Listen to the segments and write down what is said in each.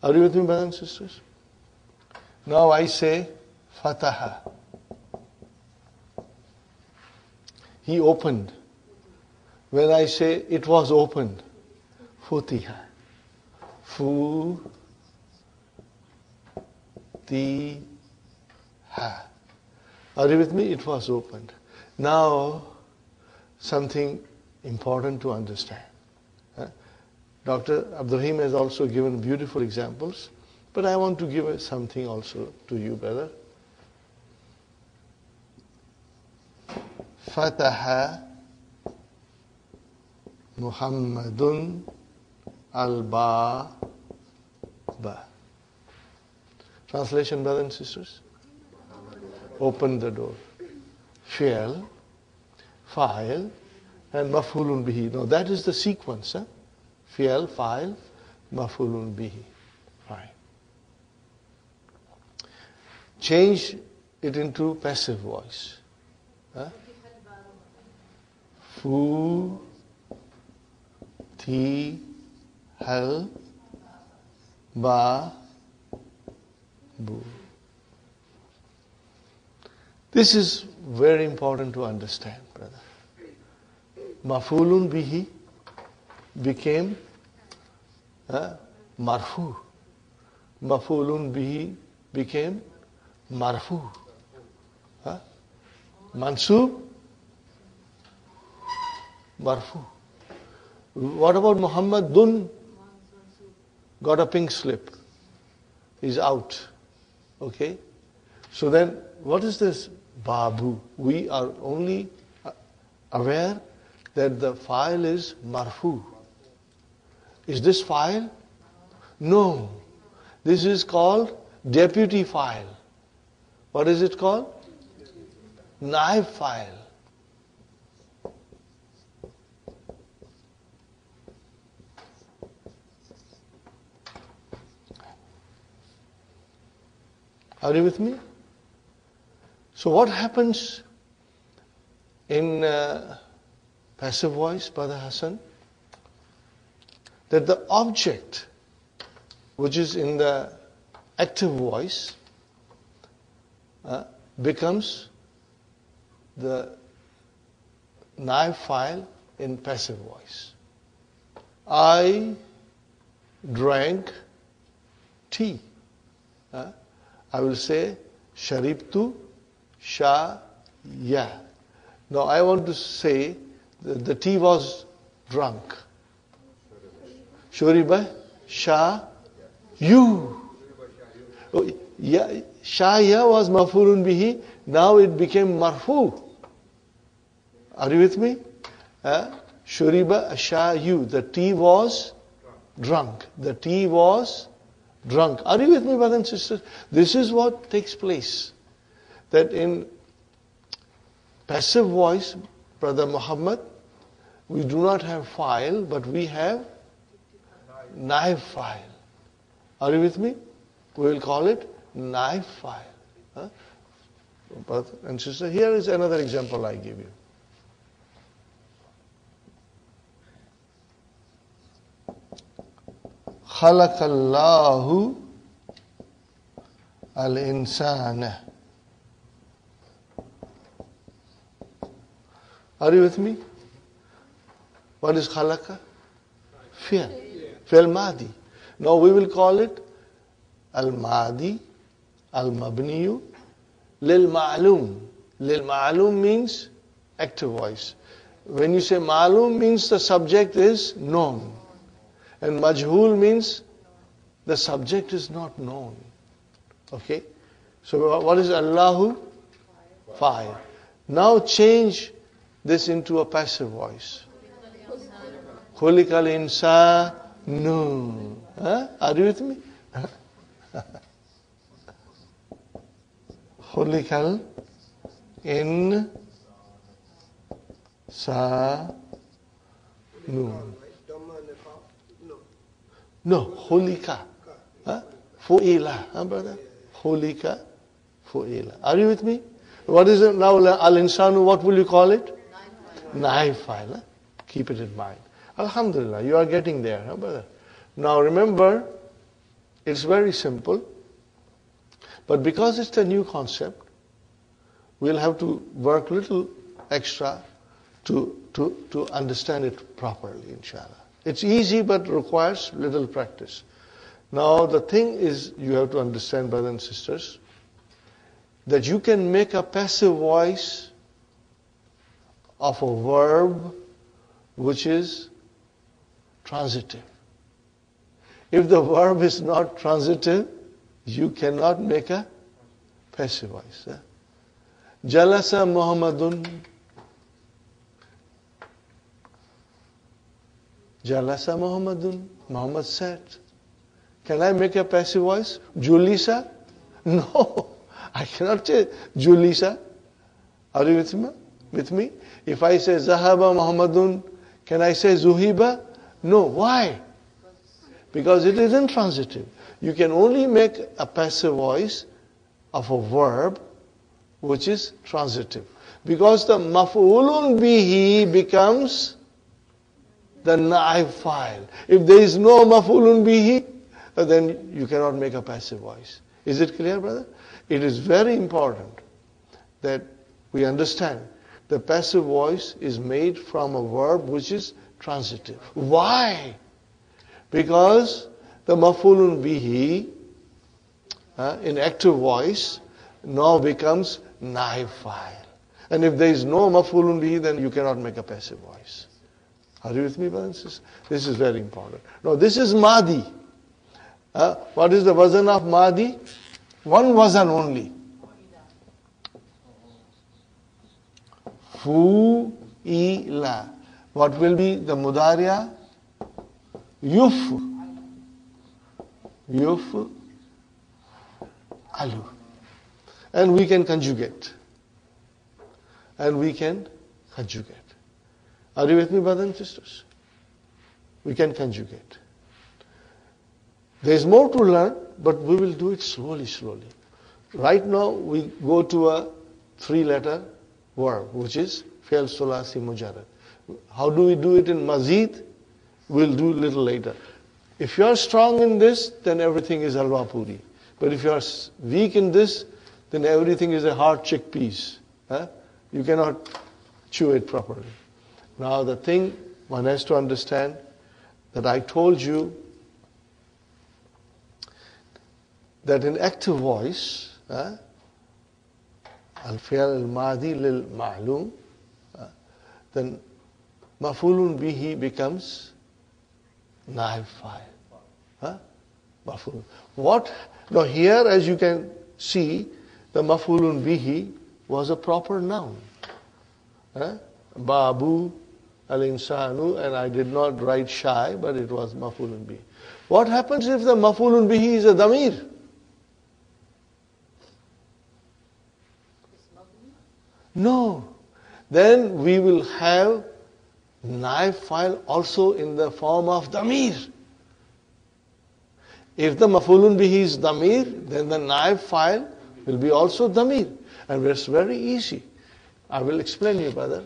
Are you with me, brothers and sisters? Now I say, Fataha. He opened. When I say it was opened, Futiha. Futiha. Are you with me? It was opened. Now, something important to understand. Dr. Abdurrahim has also given beautiful examples, but I want to give something also to you, brother. Fataha Muhammadun al-Baba. Translation, brothers and sisters? Open the door. Fi'al, fa'il, and maf'ulun bihi. Now that is the sequence. Fi'al, fa'il, maf'ulun bihi. Fine. Change it into passive voice. Fu, ti, hal, ba, bu. This is very important to understand, brother. Maf'ulun bihi became marfu. Maf'ulun bihi became marfu. Mansub, marfu. What about Muhammadun? Got a pink slip. Is out. Okay? So then, what is this Babu? We are only aware that the file is marfu. Is this file? No. This is called deputy file. What is it called? Naib file. Are you with me? So what happens in passive voice, Brother Hassan? That the object which is in the active voice becomes the naib file in passive voice. I drank tea. I will say sharibtu shaya. Now I want to say that the tea was drunk. Shuriba sha you. Oh, yeah, shaya was maf'ulun bihi. Now it became marfu. Are you with me? Shuriba sha you. The tea was drunk. The tea was drunk. Are you with me, brothers and sisters? This is what takes place. That in passive voice, Brother Muhammad, we do not have file, but we have naib file. Are you with me? We will call it naib file. Brother and sister, here is another example I give you. خلق الله الإنسان. Are you with me? What is khalaqa? Fi'l. Fi'l madi. Now we will call it al-madi, al-mabniyu, lil-ma'lum. Lil-ma'lum means active voice. When you say ma'lum means the subject is known. And majhul means the subject is not known. Okay? So what is Allahu? Fa'il. Now change this into a passive voice. Khuliqal insanu. Are you with me? Khuliqal insanu. No, Khulika. Fu'ila. Brother? Khulika. Fu'ila. Are you with me? What is it now? Al-insanu, what will you call it? Naib file. Keep it in mind. Alhamdulillah, you are getting there, brother. Now remember, It's very simple. But because it's a new concept, we'll have to work a little extra to understand it properly, inshallah. It's easy but requires little practice. Now the thing is, you have to understand, brothers and sisters, that you can make a passive voice of a verb which is transitive. If the verb is not transitive, you cannot make a passive voice. Jalasa Muhammadun. Jalasa Muhammadun. Muhammad sat. Can I make a passive voice? Julisa? No. I cannot say Julisa. Are you with me? If I say Zahaba Muhammadun, can I say Zuhiba? No. Why? Because it is intransitive. You can only make a passive voice of a verb which is transitive. Because the maf'ulun bihi becomes the naib file. If there is no maf'ulun bihi, then you cannot make a passive voice. Is it clear, brother? It is very important that we understand the passive voice is made from a verb which is transitive. Why? Because the maf'ulun bihi in active voice now becomes naib file. And if there is no maf'ulun bihi, then you cannot make a passive voice. Are you with me, brothers and sisters? This is very important. Now this is Madi. What is the wazn of Madi? One wazn only. Fu'ila. What will be the mudariya? Yuf alu. And we can conjugate. Are you with me, brothers and sisters? We can conjugate. There is more to learn, but we will do it slowly. Right now, we go to a 3-letter verb, which is fi'l sulasi mujarrad. How do we do it in mazid? We'll do a little later. If you are strong in this, then everything is halwa puri. But if you are weak in this, then everything is a hard chickpeas. You cannot chew it properly. Now the thing one has to understand that I told you that in active voice, al-fi'l al-madi lil-ma'lum, then maf'ulun bihi becomes naib fa'il. Maf'ul. What? Now here, as you can see, the maf'ulun bihi was a proper noun. Babu, al-insanu, and I did not write shy, but it was maf'ulun bihi. What happens if the maf'ulun bihi is a damir? No. Then we will have naib file also in the form of damir. If the maf'ulun bihi is damir, then the naib file will be also damir. And it's very easy. I will explain you, brother.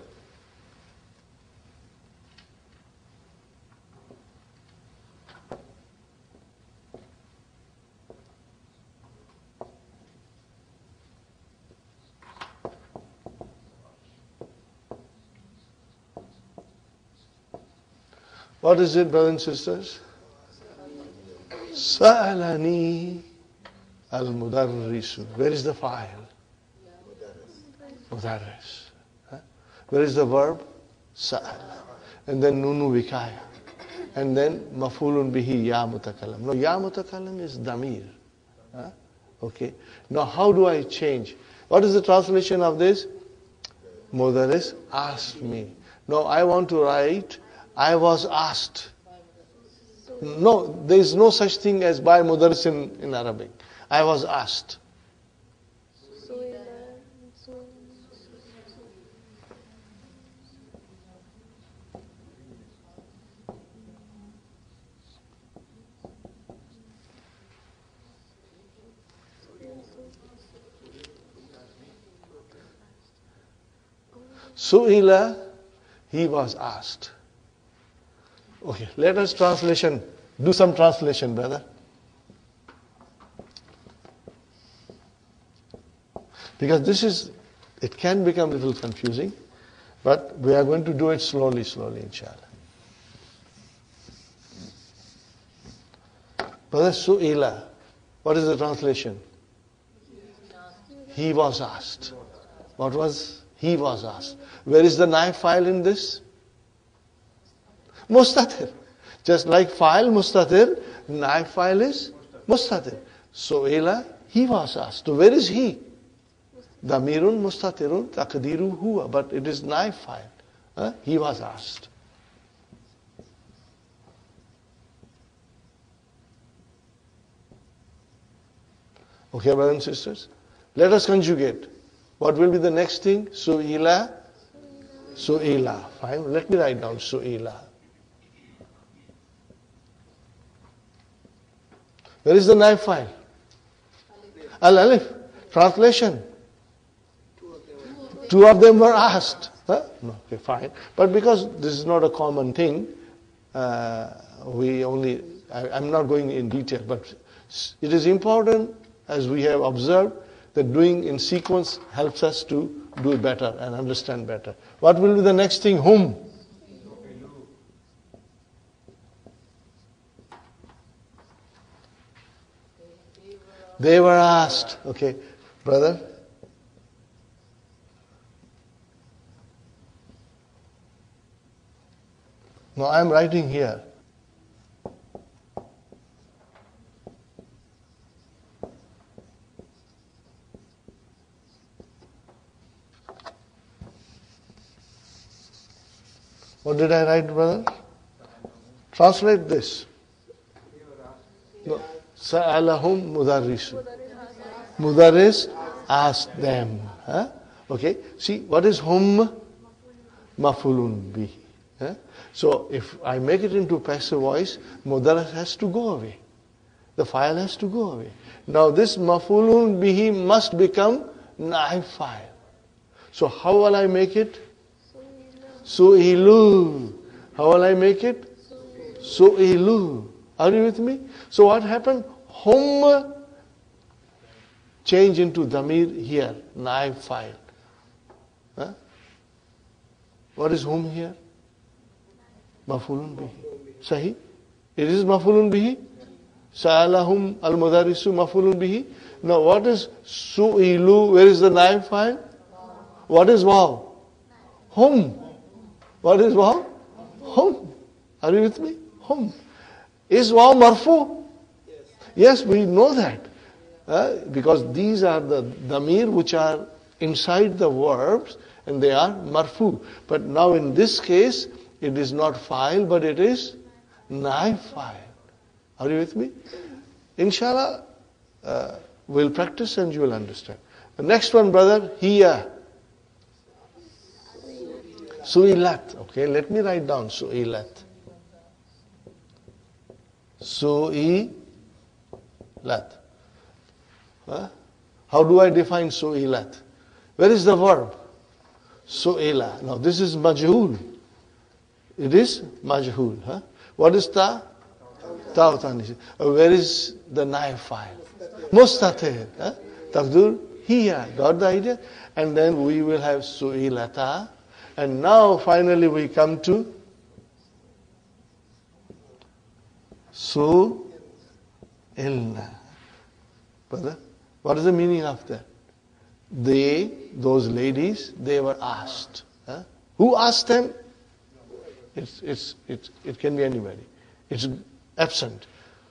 What is it, brothers and sisters? Sa'alani al-mudarrisu. Where is the file? Mudarris. Where is the verb? Sa'al. And then nunu vikaya. And then maf'ulun bihi ya mutakallam. No, ya mutakallam is damir. Okay. Now how do I change? What is the translation of this? Mudarris asked me. Now I want to write I was asked. No, there is no such thing as by mudarris in Arabic. I was asked. Su'ila, he was asked. Okay, let us do some translation, brother. Because it can become a little confusing, but we are going to do it slowly, inshallah. Brother Su'ila, what is the translation? He was asked. What was? He was asked. Where is the naib file in this? Mustatir. Just like file mustatir, naib file is mustatir. Su'ila, he was asked. So where is he? Damirun mustatirun taqdiru huwa. But it is naib file. He was asked. Okay, brothers and sisters? Let us conjugate. What will be the next thing? Su'ila. Su'ila. Fine. Let me write down Su'ila. Where is the naib file? Al-Alif. Translation. Two of them were asked. Huh? No, okay, fine. But because this is not a common thing, I'm not going in detail, but it is important, as we have observed, that doing in sequence helps us to do it better and understand better. What will be the next thing? Whom? They were asked. Okay, brother? No, I'm writing here. What did I write, brother? Translate this. No. Sa'alahum mudarrisu. Mudarris asked them. Huh? Okay. See, what is hum? Mafulun bihi. Huh? So, if I make it into passive voice, mudarris has to go away. The file has to go away. Now, this mafulun bihi must become naib file. So, how will I make it? Su'ilu. How will I make it? Su'ilu. Are you with me? So what happened? Hum change into damir here, naib file. Huh? What is hum here? Mafulun bihi. Sahi? It is mafulun bihi. Sa'alahum al-mudarrisu mafulun bihi. Now what is su'ilu? Where is the naib file? What is waw? Hum. What is waw? Hum. Are you with me? Hum. Is waw marfu? Yes, we know that. Because these are the damir which are inside the verbs and they are marfu. But now in this case, it is not file, but it is naib file. Are you with me? Inshallah, we'll practice and you will understand. The next one, brother, hiya. Su'ilat. Okay, let me write down su'ilat. Su'ilat. How do I define su'ilat? Where is the verb? Su'ila. Now this is majhul. It is majhul. Huh? What is ta? Ta'utani. Where is the naib file? Mustatir. Taqdur hiya. Got the idea? And then we will have su'ilata. And now finally we come to su'ilna. Brother, what is the meaning of that? They, those ladies, they were asked. Huh? Who asked them? It can be anybody. It's absent.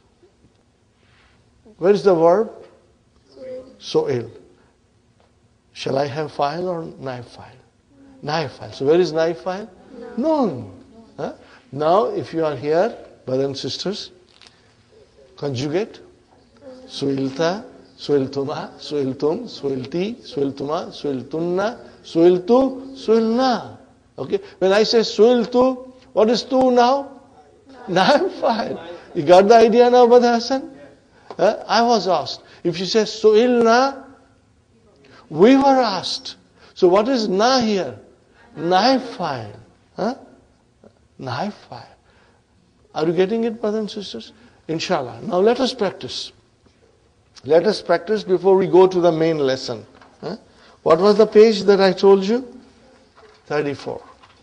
Where is the verb? Su'il. Shall I have file or naib file? Naib file. So where is naib file? Nun. Huh? Now if you are here, brothers and sisters, conjugate. Su'ilta, su'iltuma, su'iltum, su'ilti, su'iltuma, su'iltunna, su'iltu, su'ilna. Okay. When I say su'iltu, what is tu now? Naib file. You got the idea now, Brother Hassan? I was asked. If you say su'ilna, we were asked. So what is na here? Naib file. Huh? Naib file. Are you getting it, brothers and sisters? Inshallah. Now let us practice. Let us practice before we go to the main lesson. Huh? What was the page that I told you? 34.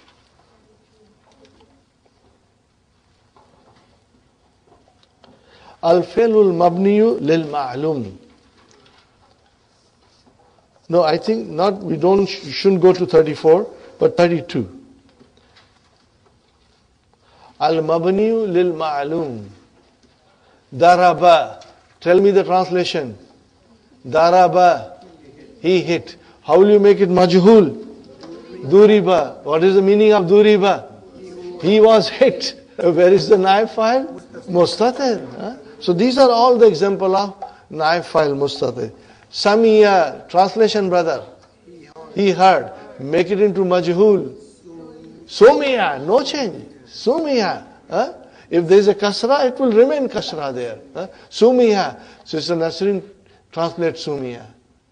Al-fi'lul mabniyu lil ma'lum. No, I think not, we shouldn't go to 34, but 32. Al-mabniyu lil ma'lum. Daraba. Tell me the translation. Daraba. He hit. How will you make it majhul? Duriba. What is the meaning of duriba? He was hit. Where is the naib file? Mustatir. Huh? So these are all the example of naib file mustatir. Samiya. Translation, brother. He heard. Make it into majhul. Sumiya. No change. Sumiya. Huh? If there is a kasra, it will remain kasra there. Huh? Sumiya. Sister Nasrin translate Sumiya.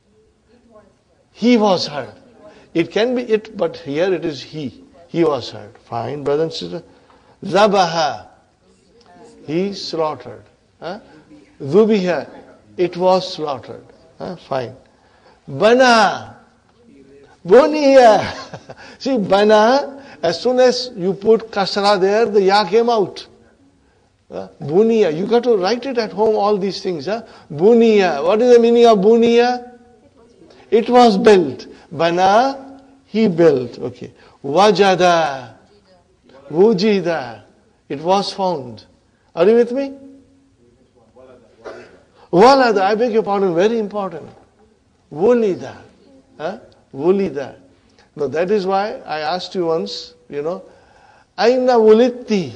He was heard. It can be it, but here it is he. He was heard. Fine, brother and sister. Zabaha. He slaughtered. Huh? Zubiha. It was slaughtered. Huh? Fine. Bana. Buniya. See, bana, as soon as you put kasra there, the ya came out. Buniya. You got to write it at home, all these things. Huh? Buniya. What is the meaning of buniya? It was built. Bana, he built. Okay. Wajada. Wujida. It was found. Are you with me? Walada. I beg your pardon. Very important. Wulida. Huh? Wulida. Now that is why I asked you once, Aina wulitti.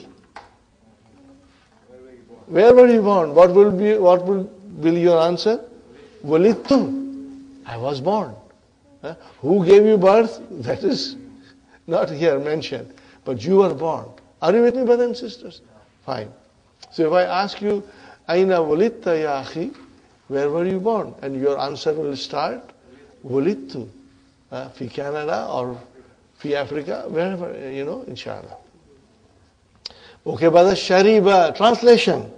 Where were you born? What will be your answer? Wulittu. I was born. Who gave you birth? That is not here mentioned. But you were born. Are you with me, brothers and sisters? Fine. So if I ask you, Aina wulitta ya akhi, where were you born? And your answer will start, Wulittu. Fi Canada or fi Africa, wherever, inshallah. Okay, brother, Shariba. Translation.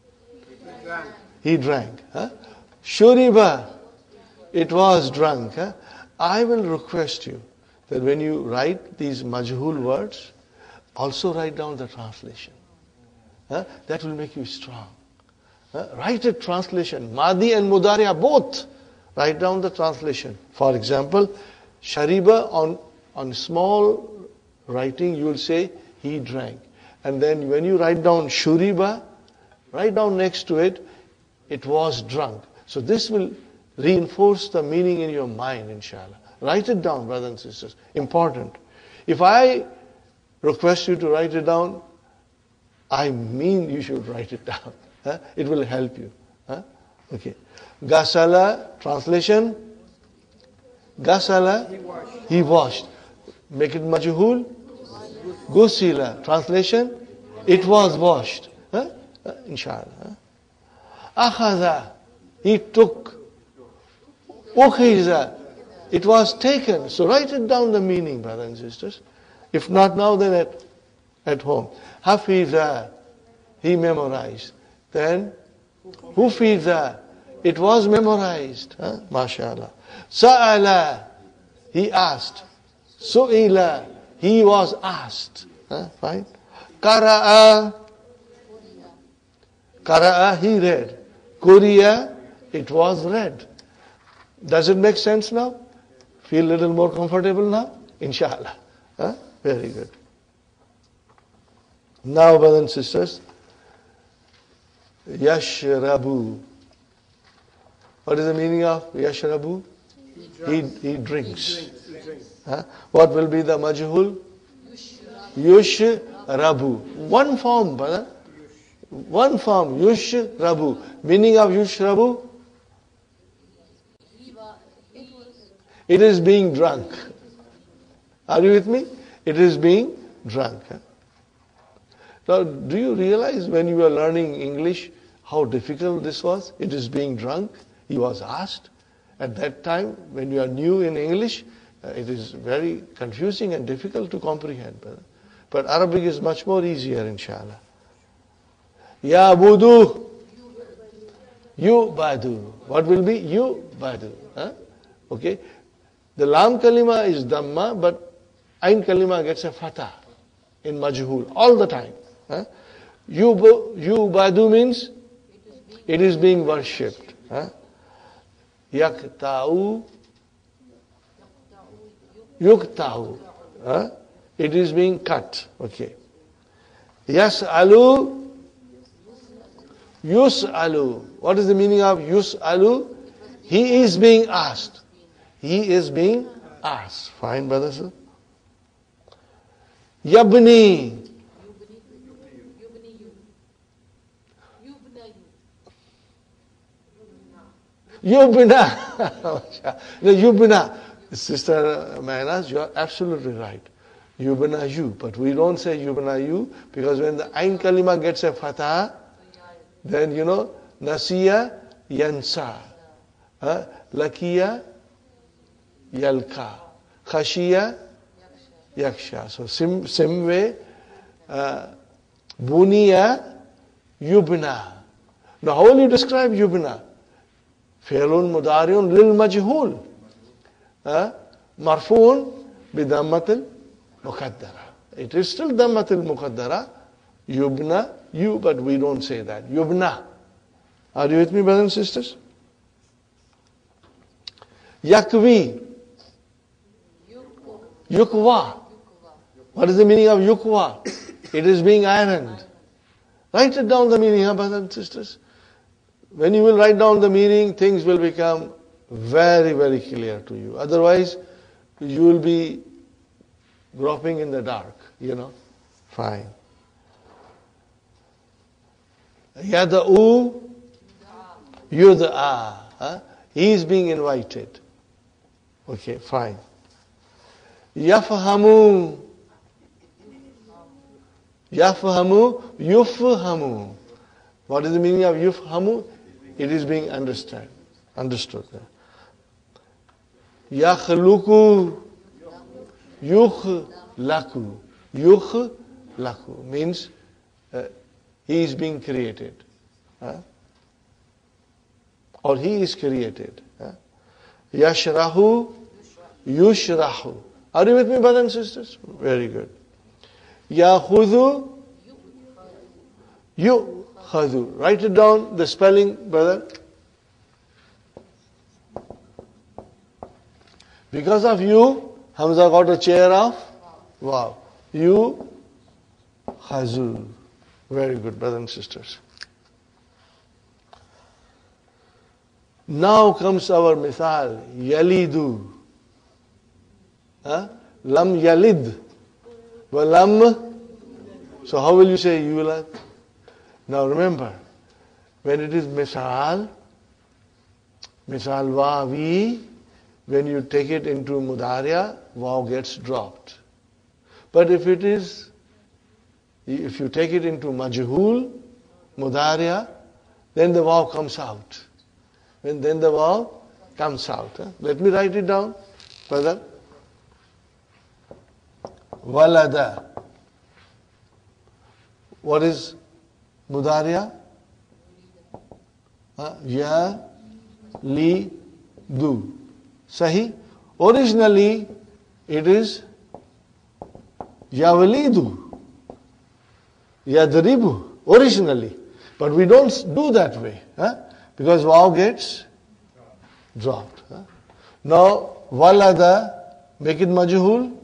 He drank. Shuriba. It was drunk. I will request you that when you write these majhul words, also write down the translation. That will make you strong. Write a translation. Madi and Mudariya both. Write down the translation. For example, Shariba on small writing you will say he drank. And then when you write down Shuriba, write down next to it, it was drunk. So this will reinforce the meaning in your mind, inshallah. Write it down, brothers and sisters. Important. If I request you to write it down, I mean you should write it down. It will help you. Okay. Gasala, translation. Gasala, he washed. Make it majhul. Gusila, translation. It was washed. Inshallah. Akhadha, he took. Ukhiza, it was taken. So write it down the meaning, brothers and sisters. If not now, then at home. Hafiza, he memorized. Then, Hufiza, it was memorized. MashaAllah. Sa'ala, he asked. Su'ila, he was asked. Fine. Qara'a, he read. Kuriya, it was read. Does it make sense now? Feel a little more comfortable now? Inshallah. Very good. Now, brothers and sisters, Yashrabu. What is the meaning of Yashrabu? He drinks. What will be the majhul? Yushrabu. One form, brother. One form. Yushrabu. Meaning of Yushrabu? It is being drunk. Are you with me? It is being drunk. Now, do you realize when you were learning English how difficult this was? It is being drunk. He was asked. At that time, when you are new in English, it is very confusing and difficult to comprehend. But Arabic is much more easier, inshallah. Ya budu. You badu. What will be? You badu. Okay. The lam kalima is dhamma, but ain kalima gets a fatah in majhul all the time. Huh? Yubadu means it is being worshipped. Huh? Yakta'u, yukta'u. Huh? It is being cut. Okay. Yas'alu, yus'alu. What is the meaning of yus'alu? He is being asked. He is being asked. Fine, brothers. Yabni. Yubna. Yubna. Sister Mayanaz, you are absolutely right. Yubna you. But we don't say Yubna you because when the Ain Kalima gets a fatah, then Nasiya yansa. Lakiya yalka. Khashiya yaksha. So same way, Buniya yubna. Now how will you describe yubna? Fi'lun mudari'un lil majhul. Marfu'un bidammatil muqaddara. It is still dammatil muqaddara. Yubna, you, but we don't say that. Yubna. Are you with me, brothers and sisters? Yakvi. Yukwa. What is the meaning of yukwa? It is being ironed. Write it down the meaning, brothers and sisters. When you will write down the meaning, things will become very, very clear to you. Otherwise, you will be groping in the dark, Fine. Yada'u, yud'a. He is being invited. Okay, fine. Yafhamu. Yafhamu, yufhamu. What is the meaning of yufhamu? It is being understood. Yakhluku, yukhlaku. Yukhlaku means he is being created. Or he is created. Yashrahu, yushrahu. Are you with me, brothers and sisters? Very good. Yakhudhu, yukhadhu. Write it down, the spelling, brother. Because of you, Hamza got a chair of wow. You khazu. Very good, brothers and sisters. Now comes our mithal. Yalidu. Lam yalid. Walam. So how will you say yulad? Now remember, when it is mithal wawi, when you take it into mudariya, waw gets dropped. But if you take it into majhul, mudariya, then the waw comes out. And then the waw comes out. Let me write it down, brother. Walada. What is mudariya? Ya, li, du. Sahi? Originally, it is Yawalidu, Yadribu, originally. But we don't do that way, because waw gets dropped. Now, walada, make it majhul.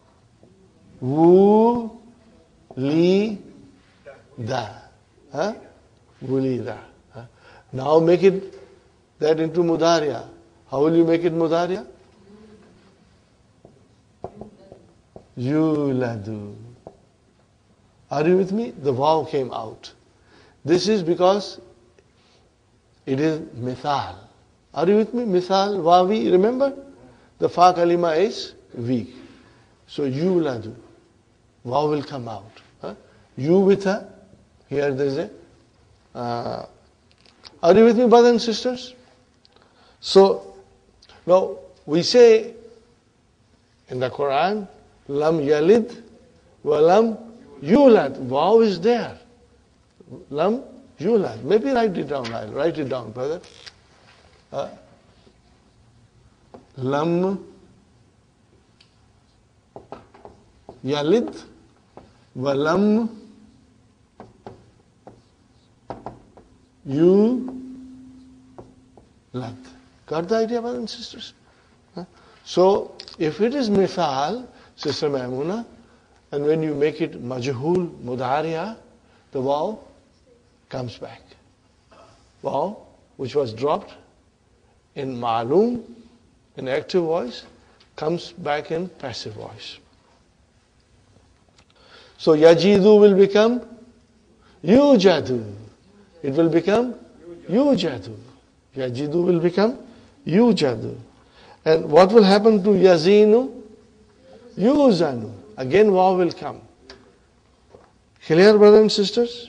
Wu, li, da. Wulida. Now make it that into mudariya. How will you make it mudariya? Yuladu. Are you with me? The waw came out. This is because it is mithal. Are you with me? Mithal, wawi, remember? The fa kalima is weak. So yuladu. Waw will come out. You with her. Here there is a. Are you with me, brothers and sisters? So, now we say in the Quran, Lam yalid wa lam yulad. Waw is there. Lam yulad. Maybe write it down. I'll write it down, brother. Lam Yalid. Walam yulad. Got the idea, brothers and sisters? Huh? So, if it is mithal, Sister Maimuna, and when you make it majhul mudariya, the waw comes back. Waw, which was dropped in ma'loom, in active voice, comes back in passive voice. So yajidu will become yujadu. It will become yujadu. Yajidu will become yujadu. And what will happen to yazinu? Yuzanu. Again waw will come. Clear, brothers and sisters?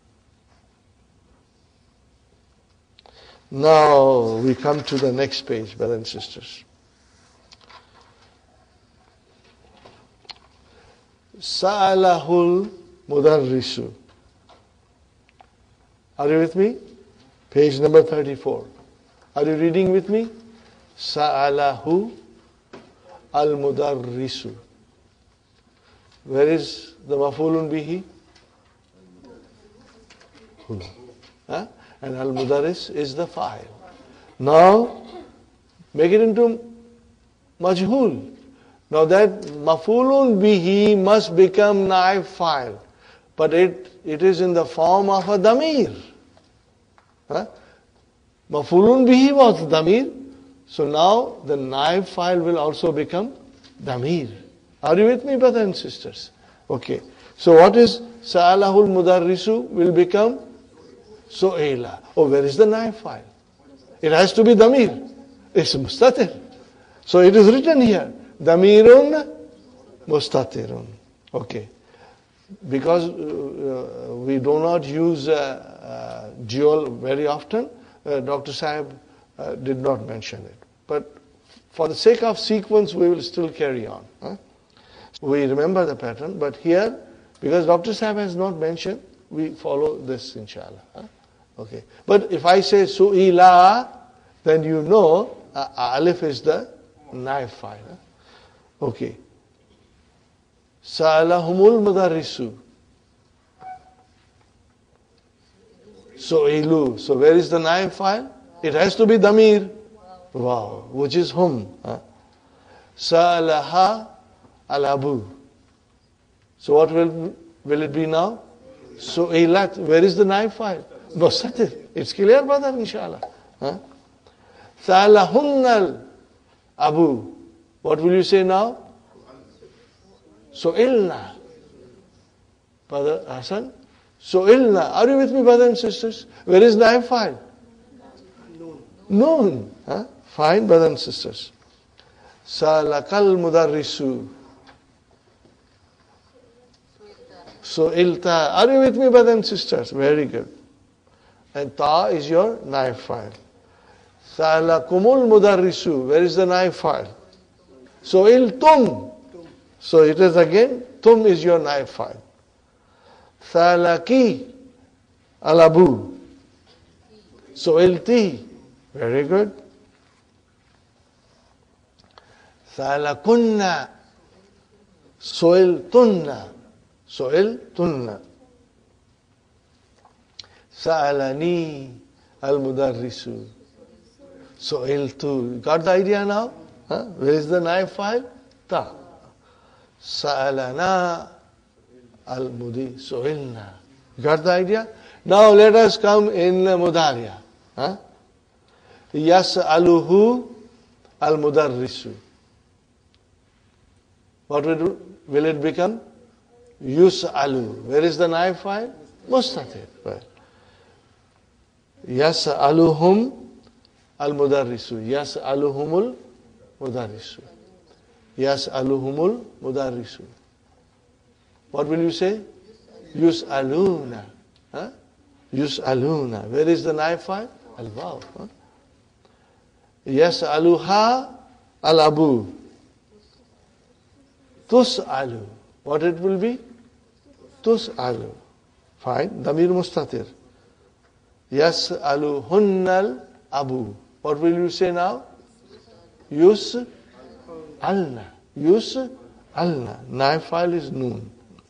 Now we come to the next page, brothers and sisters. Sa'alahul mudarrisu. Are you with me? Page number 34. Are you reading with me? Sa'alahu al-mudarrisu. Where is the maf'ulun bihi? Huh? And al-mudarris is the fa'il. Now, make it into majhul. Now that maf'ulun bihi must become naib fa'il. But it is in the form of a damir. Huh? Maf'ulun bihi was damir. So now the naib fa'il will also become damir. Are you with me, brothers and sisters? Okay. So what is sa'alahul mudarrisu will become su'ila. Oh, where is the naib fa'il? It has to be damir. It's mustatir. So it is written here. Damirun mustatirun. Okay. Because we do not use dual very often, Dr. Sahib did not mention it. But for the sake of sequence, we will still carry on. Huh? We remember the pattern, but here, because Dr. Sahib has not mentioned, we follow this, inshallah. Huh? Okay. But if I say su'ila, then you know alif is the naib fa'il. Huh? Okay. Sa'alahumul mudarrisu. Su'ilu. So where is the naib fa'il? It has to be damir. Wow. Which is hum. Huh? Sa'alaha al-abu. So what will it be now? Su'ilat. Where is the naib fa'il? Mustatir. It's clear, brother, inshallah. Huh? Sa'alahunnal abu. What will you say now? Su'ilna. Brother Hassan? Su'ilna. Are you with me, brothers and sisters? Where is naib fa'il? Noon. Huh? Fine, brothers and sisters. Salakal mudarrisu. Su'ilta. Are you with me, brothers and sisters? Very good. And ta is your naib fa'il. Salakumul mudarrisu. Where is the naib fa'il? Su'iltum. So it is again, tum is your naib fa'il. Thalaki al-abu. Su'ilti. Very good. Thalakunna. Su'iltunna. Su'iltunna. Sa'alani al-mudarrisu. Su'iltu. Got the idea now? Huh? Where is the naib fa'il? Ta. Sa'alana al-mudi. Su'ilna. Got the idea? Now let us come in mudariya. Huh? Yas'aluhu al-mudarrisu. What will it become? Yus'alu. Where is the naib fa'il? Mustatir. Right. Yas'aluhum al-mudarrisu. Yas'aluhumul mudarrisu. Yas'aluhumul mudarrisu. What will you say? Yus'aluna. Huh? Yus'aluna. Where is the naib fa'il? Al-waw. Huh? Yas'aluha al-abu. Tus'alu. What it will be? Tus'alu. Fine. Damir mustatir. Yas'aluhunnal abu. What will you say now? Yus'alna. Yus'alna. Alna. Naib file is noon.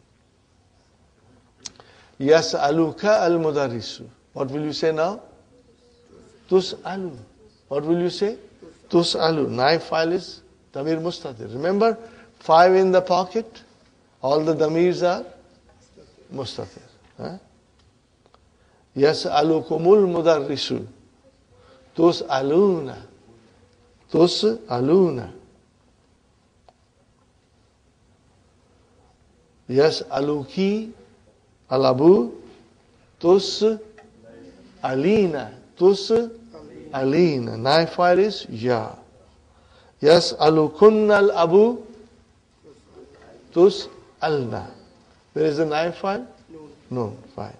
Yas'aluka al-mudarrisu. What will you say now? Tus'alu. What will you say? Tus'alu. Naib file is damir mustatir. Remember, 5 in the pocket, all the damirs are mustatir. Yas'alukumul mudarrisu. Tus'aluna. Tus'aluna. Yas'aluki al-abu. Tus'alina. Tus'alina. Naib file is ya. Yas'alukunna al-abu. Tus'alna. Where is the naib file? No. Fine.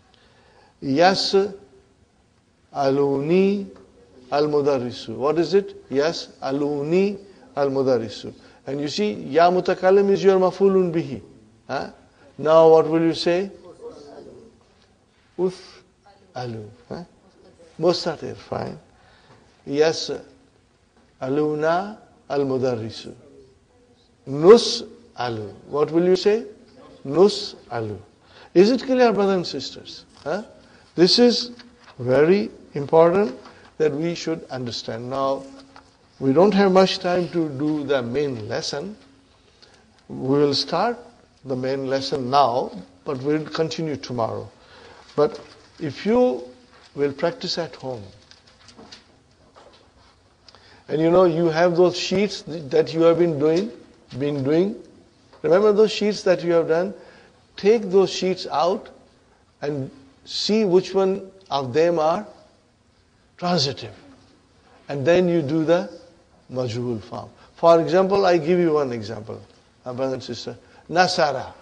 Yas'aluni al-mudarrisu. What is it? Yas'aluni al-mudarrisu. And you see, ya mutakallim is your mafulun bihi. Now what will you say? Us'alu. Mustatir. Fine. Yas'aluna al-mudarrisu. Nus'alu. What will you say? Nus'alu. Is it clear, brothers and sisters? This is very important that we should understand. Now, we don't have much time to do the main lesson. We will start the main lesson now, but we'll continue tomorrow. But if you will practice at home, and you have those sheets that you have been doing. Remember those sheets that you have done? Take those sheets out and see which one of them are transitive. And then you do the majhul form. For example, I give you one example, brother and sister. Nasara.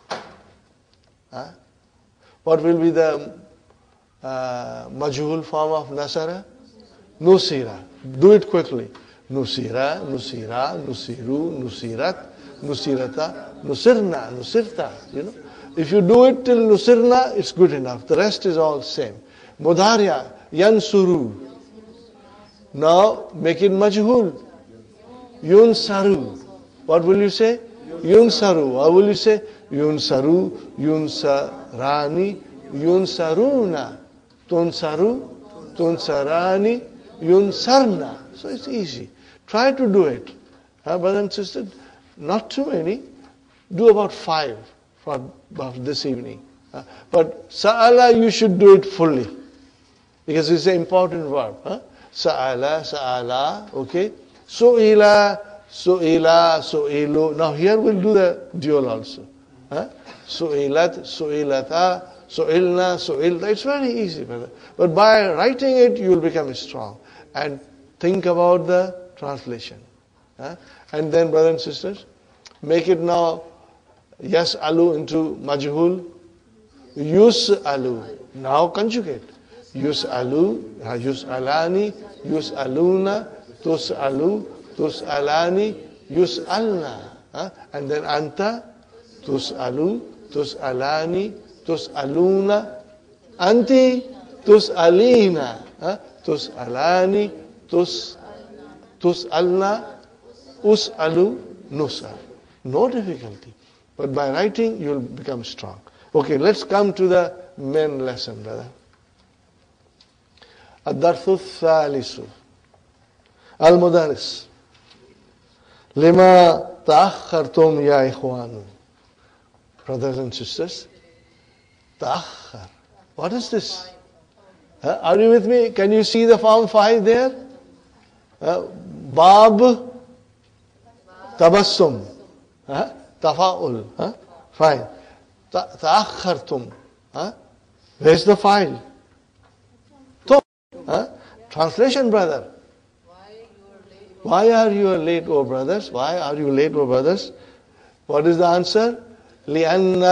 What will be the majhul form of Nasara? Nusira. Do it quickly. Nusira, Nusira, Nusiru, Nusirat, Nusirata, Nusirna, Nusirta. If you do it till Nusirna, it's good enough. The rest is all same. Mudharya, Yansuru. Now make it majhul. Yunsaru. What will you say? Yunsaru. What will you say? Yunsaru, Yunsarani, Yunsaruna. Tunsaru, Tunsarani, Yunsarna. So it's easy. Try to do it. Brothers and sisters, not too many. Do about 5 for this evening. But Sa'ala, you should do it fully. Because it's an important verb. Sa'ala, Sa'ala, okay? Su'ila, Su'ila, Su'ilu. Now here we'll do the dual also. Su'ilat, Su'ilata, Su'ilna, Su'ilta. It's very easy, brother. But by writing it, you will become strong. And think about the translation. And then, brothers and sisters, make it now Yas'alu into majhul. Yus'alu. Now conjugate. Yus'alu, Yus'alani, Yus'aluna, Tus'alu, Tus'alani, Yus'alna. And then Anta, Tus'alu, Tus'alani, Tus'aluna, Anti, Tus'alina, Tus'alani, Tus'alna, Us'alu, Nus'al. No difficulty. But by writing, you'll become strong. Okay, let's come to the main lesson, brother. Ad-darthu thalisu. Al-mudaris. Lima ta'akhartum ya ikhwanu. Brothers and sisters, ta'akhar. What is this? Are you with me? Can you see the form 5 there? Bab tabassum. Tafa'ul. Fine. Ta'akhartum. Where's the file? Translation, brother. Why are you late, O brothers? Why are you late, O brothers? What is the answer? لِأَنَّ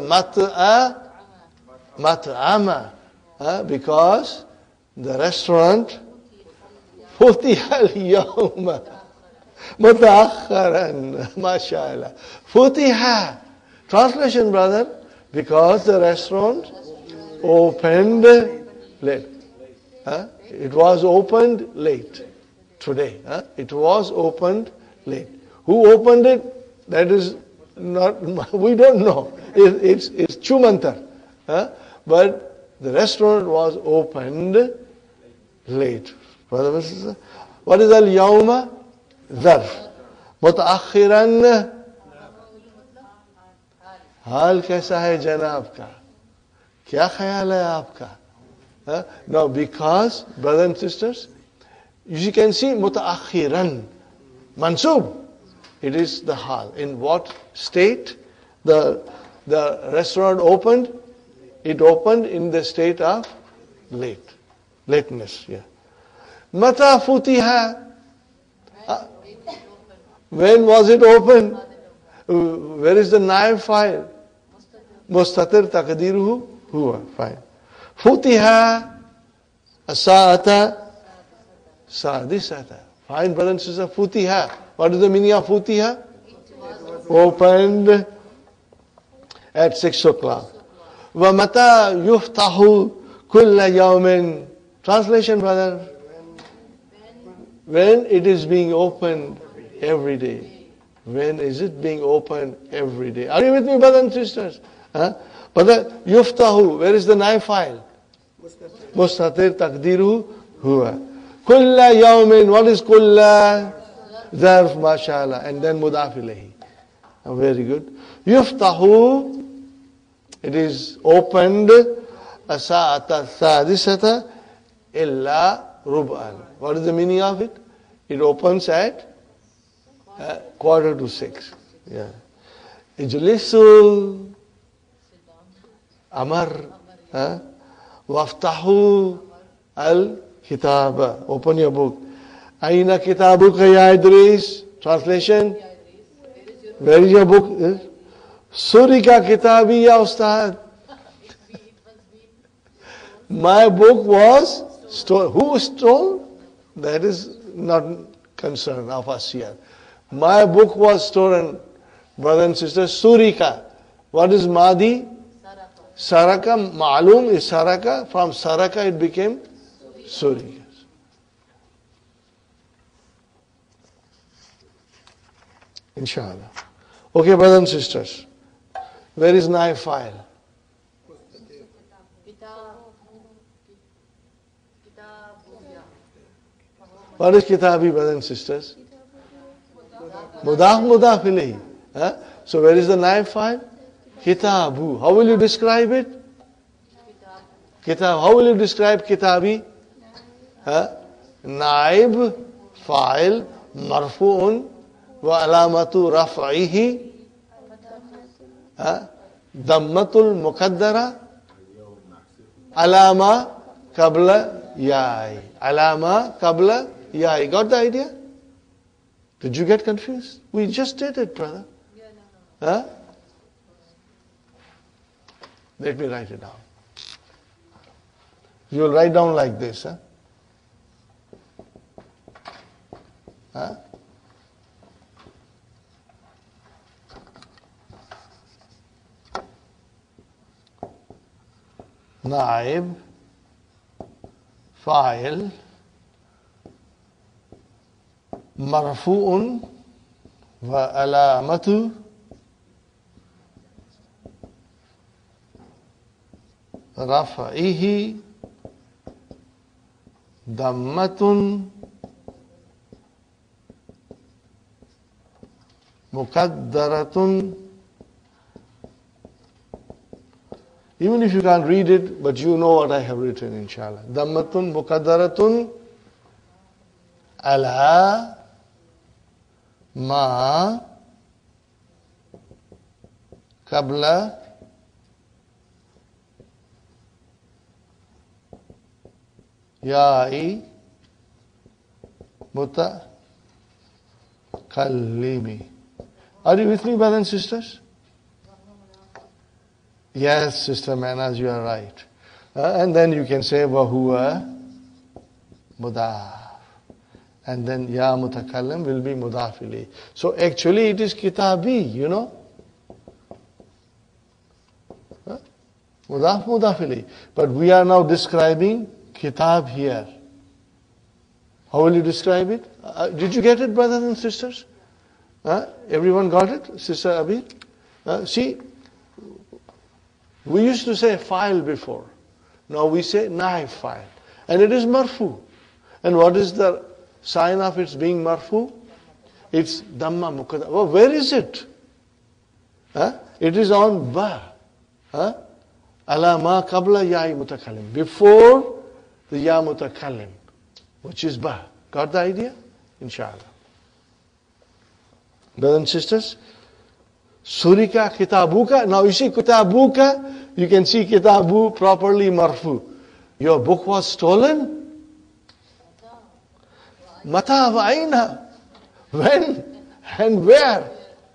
الْمَطْعَمَ because the restaurant فُتِحَ الْيَوْمَ مُتَأَخَّرًا MashaAllah. فُتِحَ. Translation, brother. Because the restaurant opened late. It was opened late today. It was opened late. Who opened it? That is not, we don't know. It's Chumantar. But the restaurant was opened late. Brother and sister, what is al-yawma? Zarf. Mutaakhiran. हाल कैसा है जनाब का क्या ख्याल है आपका now because brothers and sisters you can see mutaakhiran mansub it is the hal in what state the restaurant opened it opened in the state of lateness yeah mata futiha when was it open where is the naib file mustatir taqdiruhu huwa fine futiha as-sa'ata sadisata fine brother and sister futiha what is the meaning of futiha opened at 6 o'clock wa mata yuftahu kulla yawmin translation brother when it is being opened every day when is it being opened every day are you with me brothers and sisters Brother, yuftahu, where is the naib file? Mustatir taqdiru huwa. Kulla yawmin, what is kulla? Zarf, mashallah, and then mudaf ilayhi. Very good. Yuftahu, it is opened, asa'ata sadisata illa rub'an. What is the meaning of it? It opens at 5:45. Yeah. Ijlisu Amar Waftahu al-Kitaba. Open your book. Aina kitabuka ya Idris. Translation. Where is your book? Surika kitabi ya Ustad. My book was stolen. Who stole? That is not concern of us here. My book was stolen. Brothers and sisters, Surika. What is Madi? Saraka, ma'lum is Saraka. From Saraka it became Surika. Inshallah. Okay, brothers and sisters. Where is naib file? What is kitabi, brothers and sisters? Mudaf ilayhi. So where is the naib file? Kitabu. How will you describe it? Kitab. How will you describe kitabi? Naib file marfu'un wa alamatu raf'ihi dammatul muqaddara alama qabla ya'i. Alama qabla ya'i. Got the idea? Did you get confused? We just did it, brother. Let me write it down. You will write down like this. Naib file marfu'un wa alamatu raf'ihi dammatun muqaddaratun. Even if you can't read it, but you know what I have written, inshallah. Dammatun muqaddaratun ala ma qabla ya'i mutakallimi. Are you with me, brothers and sisters? Yes, Sister Manas, you are right. And then you can say wahuwa mudaf. And then ya mutakallim will be mudaf ilayhi. So actually it is kitabi, you know. Mudaf ilayhi. But we are now describing kitab here. How will you describe it? Did you get it, brothers and sisters? Everyone got it, Sister Abir? See, we used to say file before. Now we say naib file. And it is marfu. And what is the sign of its being marfu? It's Dhamma Muqaddam. Well, where is it? It is on ba. Ala ma qabla ya'i mutakallim. Before the ya mutakallim, which is ba. Got the idea? Inshallah. Brothers and sisters, Surika Kitabuka. Now you see Kitabuka, you can see Kitabu properly marfu. Your book was stolen? Mata wa aina. When and where?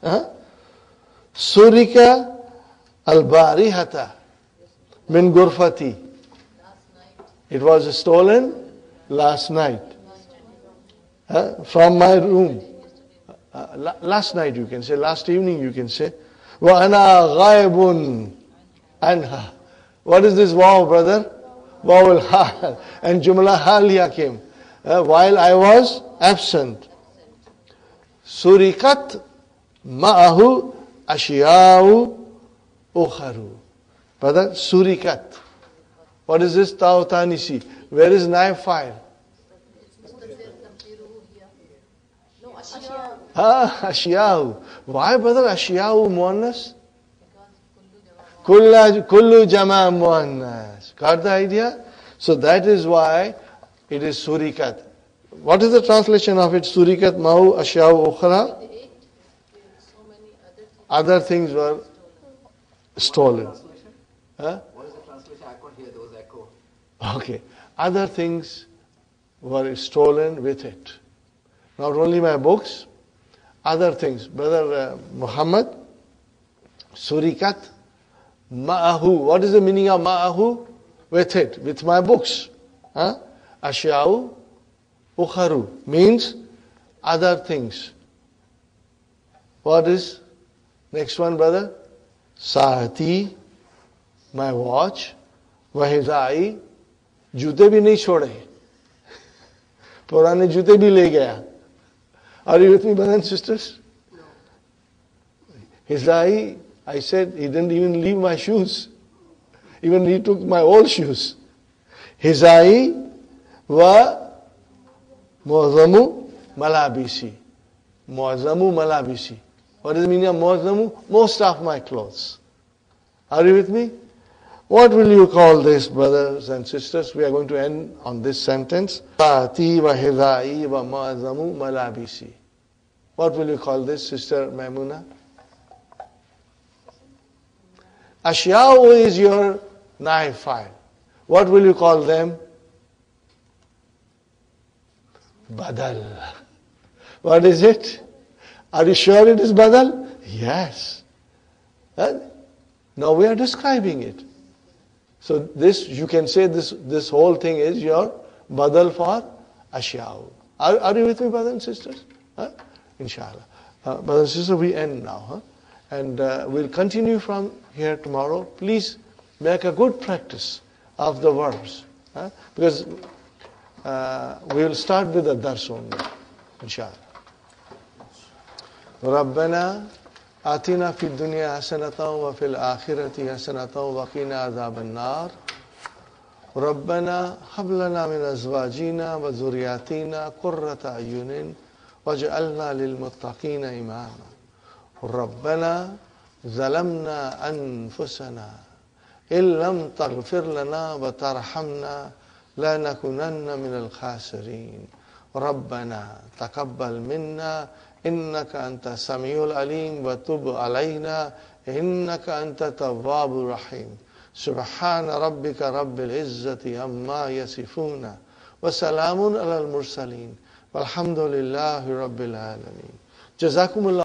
Surika al-barihata min gurfati. It was stolen last night. From my room. Last night you can say, last evening you can say. Wa ana ghaibun anha. What is this wow, brother? Wow al-hal. And Jumla Haliya came. While I was absent. Surikat ma'ahu ashiyau ukharu. Brother, surikat. What is this ta'utanisi? Where is naib file? Ashiyau. Why, brother, ashiyau muannas? Kullu jama muannas. Got the idea? So that is why it is surikat. What is the translation of it? Surikat ma'u ashiyau ukhra. Other things were stolen. What is the translation? I can't hear, there was echo. Okay. Other things were stolen with it. Not only my books, other things. Brother Muhammad, Surikat ma'ahu. What is the meaning of ma'ahu? With it, with my books. Ashya'u ukharu means other things. What is next one, brother? Saati, my watch. Wahizai, jute bhi nahi chhode. Purane jute bhi le gaya. Are you with me, brothers and sisters? No. Hizai, I said, he didn't even leave my shoes. Even he took my old shoes. Hizai wa muazzamu malabisi. Muazzamu malabisi. What is the meaning of muazzamu? Most of my clothes. Are you with me? What will you call this, brothers and sisters? We are going to end on this sentence. Saati wa hidai wa muazzamu malabisi. What will you call this, Sister Maimuna? Ashya'u is your naib file. What will you call them? Badal. What is it? Are you sure it is badal? Yes. Now we are describing it. So this, you can say this whole thing is your badal for ashya'u. Are you with me, brothers and sisters? Inshallah. Brothers and sisters, we end now. And we'll continue from here tomorrow. Please make a good practice of the verbs. Because we will start with the dars only. Inshallah. ربنا آتنا في الدنيا حسنة وفي الآخرة حسنة وقنا عذاب النار ربنا هب لنا من أزواجنا وذرياتنا قرة أعين واجعلنا للمتقين إماما ربنا ظلمنا أنفسنا إن لم تغفر لنا وترحمنا لنكونن من الخاسرين ربنا تقبل منا إنك أنت السميع العليم وتب علينا إنك أنت التواب الرحيم سبحان ربك رب العزة عما يصفون وسلام على المرسلين والحمد لله رب العالمين جزاكم الله